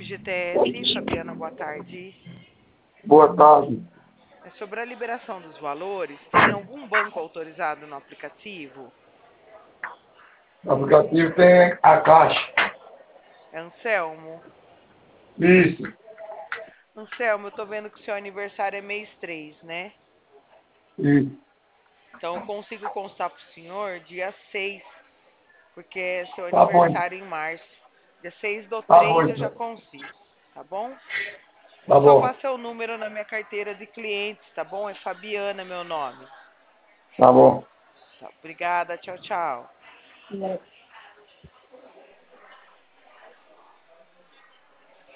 FGTS, Fabiana, boa tarde. Boa tarde. É sobre a liberação dos valores. Tem algum banco autorizado no aplicativo? No aplicativo tem a Caixa. É Anselmo? Isso. Anselmo, eu tô vendo que o seu aniversário é mês 3, né? Isso. Então eu consigo constar pro senhor dia 6, porque é seu Tá bom. aniversário em março. Dia 6 do Tá bom, 3 eu já então. consigo, tá bom? Tá Vou bom. salvar seu número na minha carteira de clientes, tá bom? É Fabiana meu nome. Tá bom. Tá, obrigada, tchau, tchau.